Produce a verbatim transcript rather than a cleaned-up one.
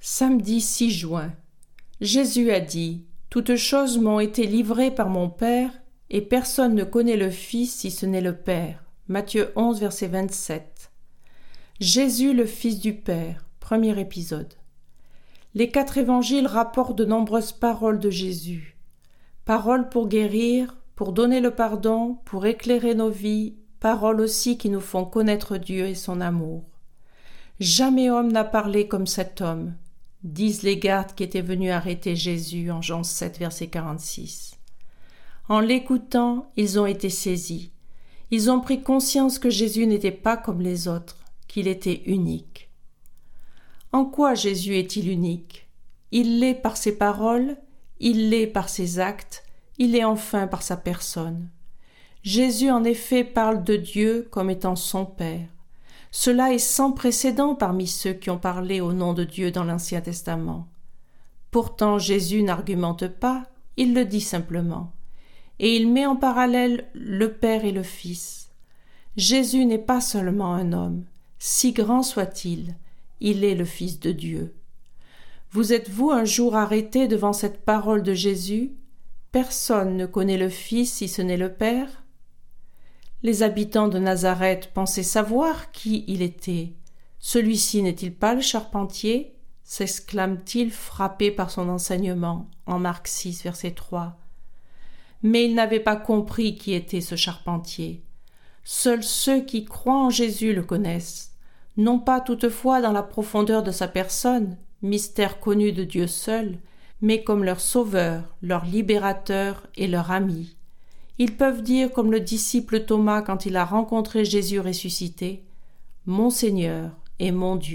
Samedi six juin. Jésus a dit « Toutes choses m'ont été livrées par mon Père, et personne ne connaît le Fils si ce n'est le Père. » Matthieu onze, verset vingt-sept. Jésus, le Fils du Père. Premier épisode. Les quatre évangiles rapportent de nombreuses paroles de Jésus. Paroles pour guérir, pour donner le pardon, pour éclairer nos vies, paroles aussi qui nous font connaître Dieu et son amour. Jamais homme n'a parlé comme cet homme, disent les gardes qui étaient venus arrêter Jésus en Jean sept, verset quarante-six. En l'écoutant, ils ont été saisis. Ils ont pris conscience que Jésus n'était pas comme les autres, qu'il était unique. En quoi Jésus est-il unique? Il l'est par ses paroles, il l'est par ses actes, il est enfin par sa personne. Jésus en effet parle de Dieu comme étant son Père. Cela est sans précédent parmi ceux qui ont parlé au nom de Dieu dans l'Ancien Testament. Pourtant Jésus n'argumente pas, il le dit simplement. Et il met en parallèle le Père et le Fils. Jésus n'est pas seulement un homme, si grand soit-il, il est le Fils de Dieu. Vous êtes-vous un jour arrêté devant cette parole de Jésus? Personne ne connaît le Fils si ce n'est le Père. Les habitants de Nazareth pensaient savoir qui il était. Celui-ci n'est-il pas le charpentier? S'exclame-t-il frappé par son enseignement en Marc six, verset trois. Mais ils n'avaient pas compris qui était ce charpentier. Seuls ceux qui croient en Jésus le connaissent, non pas toutefois dans la profondeur de sa personne, mystère connu de Dieu seul, mais comme leur sauveur, leur libérateur et leur ami. Ils peuvent dire comme le disciple Thomas quand il a rencontré Jésus ressuscité, « Mon Seigneur et mon Dieu ».